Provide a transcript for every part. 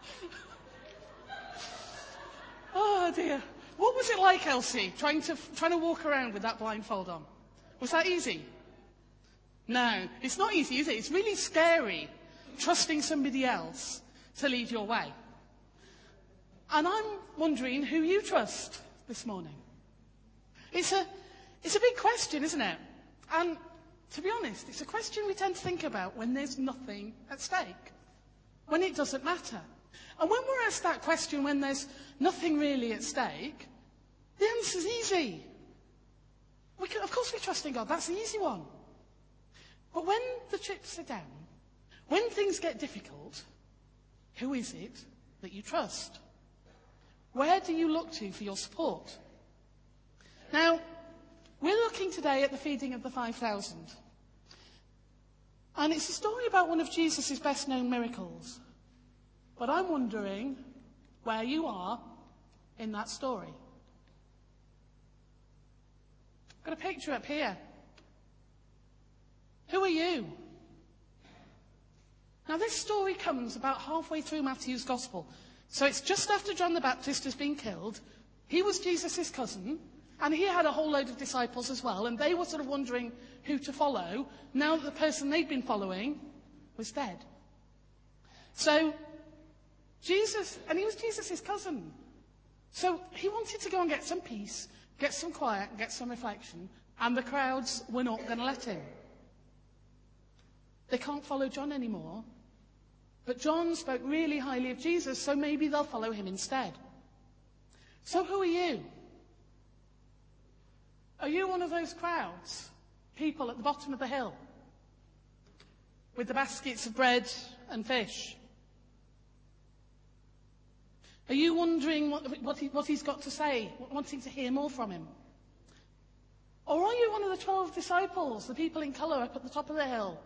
Oh dear. What was it like, Elsie, trying to walk around with that blindfold on? Was that easy? No, it's not easy, is it? It's really scary, trusting somebody else to lead your way. And I'm wondering who you trust this morning. It's a big question, isn't it? And to be honest, it's a question we tend to think about when there's nothing at stake, when it doesn't matter. And when we're asked that question when there's nothing really at stake, the answer's easy. Of course we trust in God, that's the easy one. But when the chips are down, when things get difficult, who is it that you trust? Where do you look to for your support? Now, we're looking today at the feeding of the 5,000. And it's a story about one of Jesus' best-known miracles. But I'm wondering where you are in that story. I've got a picture up here. Who are you? Now, this story comes about halfway through Matthew's Gospel. So it's just after John the Baptist has been killed. He was Jesus' cousin, and he had a whole load of disciples as well, and they were sort of wondering who to follow now that the person they'd been following was dead. So Jesus, and he was Jesus' cousin. So he wanted to go and get some peace, get some quiet, get some reflection, and the crowds were not going to let him. They can't follow John anymore. But John spoke really highly of Jesus, so maybe they'll follow him instead. So who are you? Are you one of those crowds? People at the bottom of the hill? With the baskets of bread and fish? Are you wondering what he's got to say, wanting to hear more from him? Or are you one of the 12 disciples, the people in colour up at the top of the hill?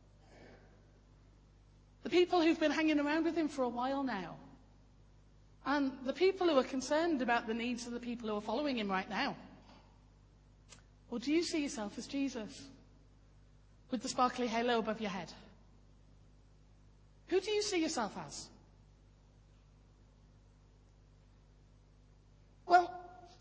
The people who've been hanging around with him for a while now. And the people who are concerned about the needs of the people who are following him right now. Or do you see yourself as Jesus? With the sparkly halo above your head? Who do you see yourself as? Well,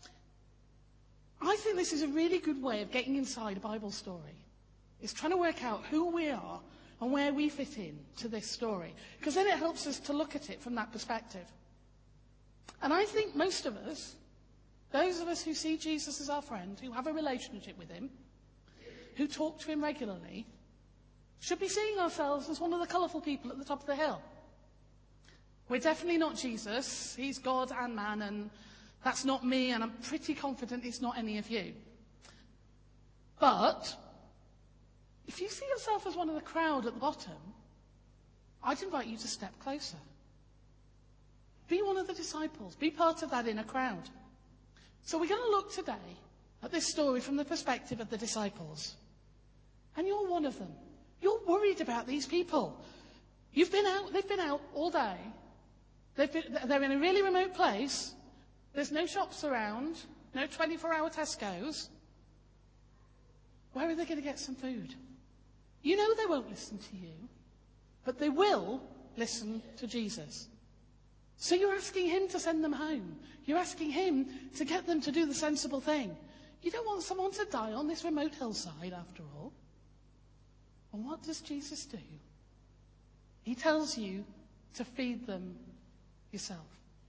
I think this is a really good way of getting inside a Bible story. It's trying to work out who we are and where we fit in to this story. Because then it helps us to look at it from that perspective. And I think most of us, those of us who see Jesus as our friend, who have a relationship with him, who talk to him regularly, should be seeing ourselves as one of the colourful people at the top of the hill. We're definitely not Jesus. He's God and man, and that's not me, and I'm pretty confident it's not any of you. But if you see yourself as one of the crowd at the bottom, I'd invite you to step closer. Be one of the disciples. Be part of that inner crowd. So we're going to look today at this story from the perspective of the disciples. And you're one of them. You're worried about these people. They've been out all day. They're in a really remote place. There's no shops around, no 24-hour Tesco's. Where are they going to get some food? You know they won't listen to you, but they will listen to Jesus. So you're asking him to send them home. You're asking him to get them to do the sensible thing. You don't want someone to die on this remote hillside, after all. And what does Jesus do? He tells you to feed them yourself.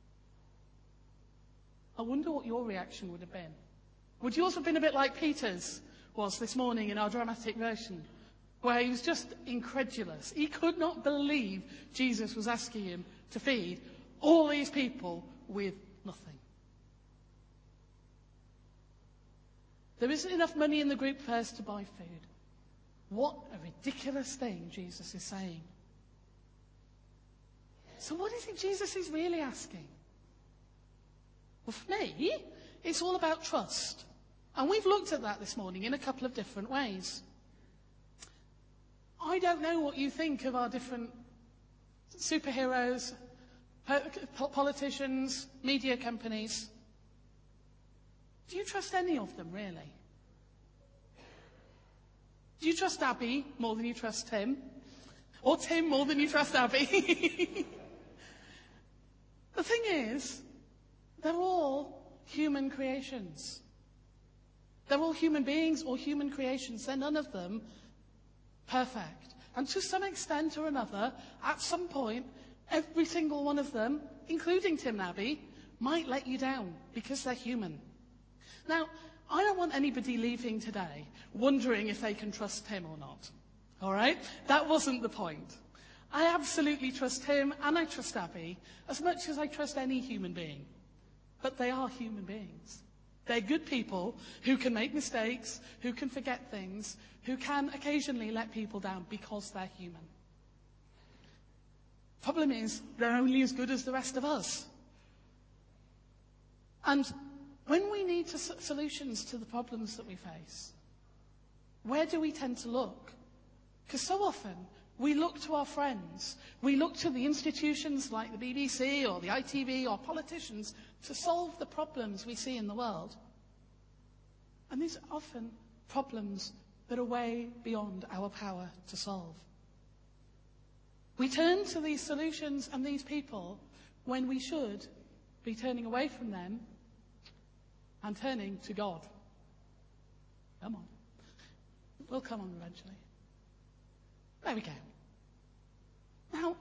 I wonder what your reaction would have been. Would yours have been a bit like Peter's was this morning in our dramatic version, where he was just incredulous. He could not believe Jesus was asking him to feed all these people with nothing. There isn't enough money in the group purse to buy food. What a ridiculous thing Jesus is saying. So what is it Jesus is really asking? Well, for me, it's all about trust. And we've looked at that this morning in a couple of different ways. I don't know what you think of our different superheroes, politicians, media companies. Do you trust any of them, really? Do you trust Abby more than you trust Tim? Or Tim more than you trust Abby? The thing is, they're all human creations. They're all human beings or human creations. They're none of them perfect. And to some extent or another, at some point, every single one of them, including Tim Nabby, might let you down because they're human. Now, I don't want anybody leaving today wondering if they can trust Tim or not. All right? That wasn't the point. I absolutely trust him and I trust Abby as much as I trust any human being. But they are human beings. They're good people who can make mistakes, who can forget things, who can occasionally let people down because they're human. Problem is, they're only as good as the rest of us. And when we need solutions to the problems that we face, where do we tend to look? Because so often, we look to our friends, we look to the institutions like the BBC or the ITV or politicians to solve the problems we see in the world. And these are often problems that are way beyond our power to solve. We turn to these solutions and these people when we should be turning away from them and turning to God. Come on. We'll come on eventually. There we go. Now,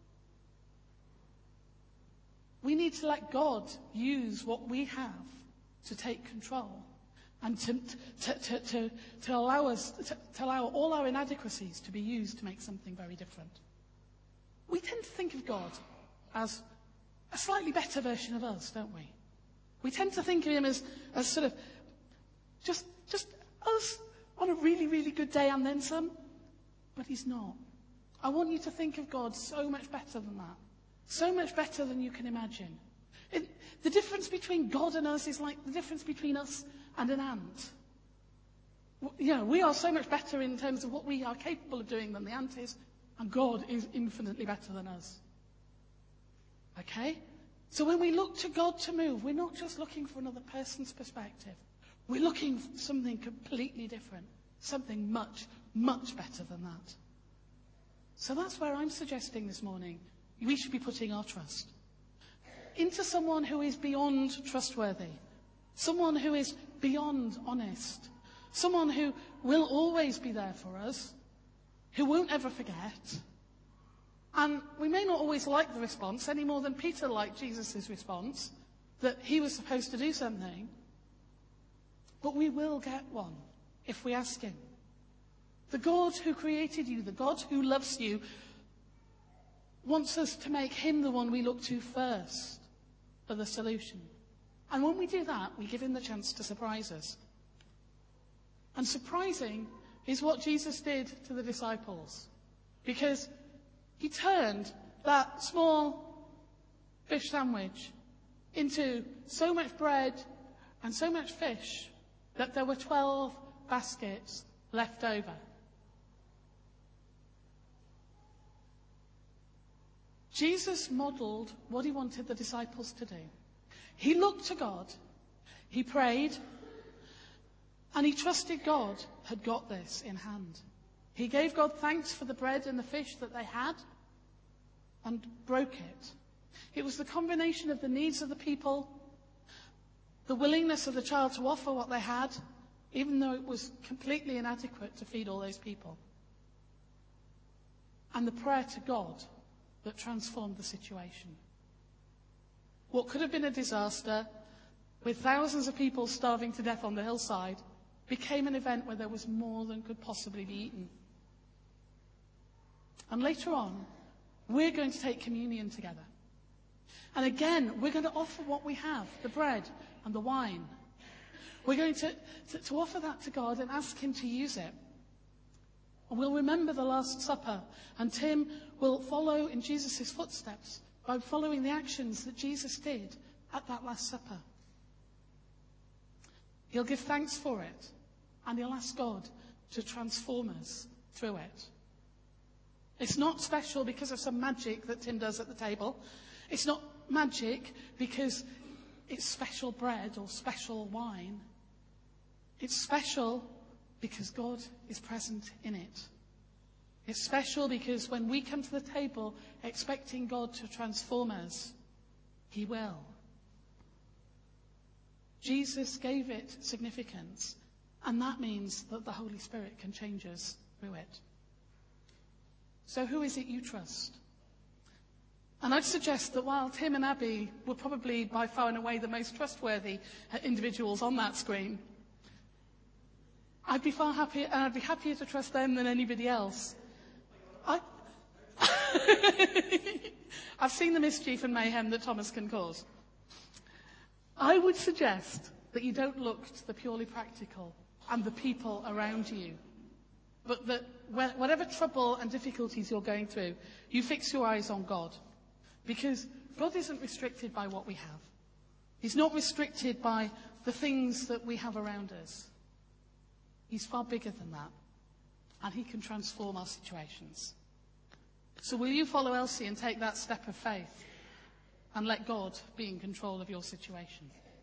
we need to let God use what we have to take control and to allow all our inadequacies to be used to make something very different. We tend to think of God as a slightly better version of us, don't we? We tend to think of him as sort of just us on a really, really good day and then some. But he's not. I want you to think of God so much better than that. So much better than you can imagine. The difference between God and us is like the difference between us and an ant. You know, we are so much better in terms of what we are capable of doing than the ant is, and God is infinitely better than us. Okay? So when we look to God to move, we're not just looking for another person's perspective. We're looking for something completely different. Something much, much better than that. So that's where I'm suggesting this morning we should be putting our trust. Into someone who is beyond trustworthy. Someone who is beyond honest. Someone who will always be there for us. Who won't ever forget. And we may not always like the response any more than Peter liked Jesus' response, that he was supposed to do something. But we will get one if we ask him. The God who created you, the God who loves you, wants us to make him the one we look to first for the solution. And when we do that, we give him the chance to surprise us. And surprising is what Jesus did to the disciples. Because he turned that small fish sandwich into so much bread and so much fish that there were 12 baskets left over. Jesus modeled what he wanted the disciples to do. He looked to God, he prayed, and he trusted God had got this in hand. He gave God thanks for the bread and the fish that they had and broke it. It was the combination of the needs of the people, the willingness of the child to offer what they had, even though it was completely inadequate to feed all those people, and the prayer to God that transformed the situation. What could have been a disaster, with thousands of people starving to death on the hillside, became an event where there was more than could possibly be eaten. And later on, we're going to take communion together. And again, we're going to offer what we have, the bread and the wine. We're going to offer that to God and ask him to use it. And we'll remember the Last Supper, and Tim will follow in Jesus' footsteps by following the actions that Jesus did at that Last Supper. He'll give thanks for it, and he'll ask God to transform us through it. It's not special because of some magic that Tim does at the table. It's not magic because it's special bread or special wine. It's special because God is present in it. It's special because when we come to the table expecting God to transform us, He will. Jesus gave it significance, and that means that the Holy Spirit can change us through it. So who is it you trust? And I'd suggest that while Tim and Abby were probably by far and away the most trustworthy individuals on that screen, I'd be far happier, and I'd be happier to trust them than anybody else. I've seen the mischief and mayhem that Thomas can cause. I would suggest that you don't look to the purely practical and the people around you, but that whatever trouble and difficulties you're going through, you fix your eyes on God. Because God isn't restricted by what we have. He's not restricted by the things that we have around us. He's far bigger than that. And he can transform our situations. So will you follow Elsie and take that step of faith and let God be in control of your situation?